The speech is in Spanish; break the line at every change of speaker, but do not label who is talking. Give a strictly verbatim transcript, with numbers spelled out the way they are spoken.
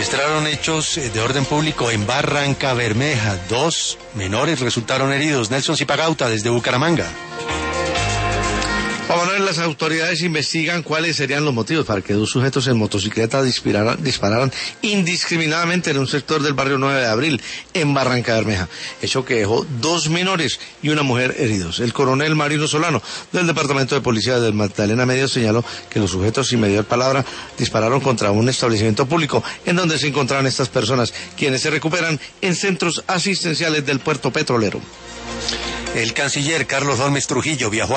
registraron hechos de orden público en Barranca Bermeja. Dos menores resultaron heridos. Nelson Zipagauta, desde Bucaramanga.
Juan Manuel, las autoridades investigan cuáles serían los motivos para que dos sujetos en motocicleta dispararan, dispararan indiscriminadamente en un sector del barrio nueve de abril, en Barranca Bermeja, hecho que dejó dos menores y una mujer heridos. El coronel Marino Solano, del Departamento de Policía del Magdalena Medio, señaló que los sujetos, sin mediar palabra, dispararon contra un establecimiento público en donde se encontraban estas personas, quienes se recuperan en centros asistenciales del puerto petrolero.
El canciller Carlos Holmes Trujillo viajó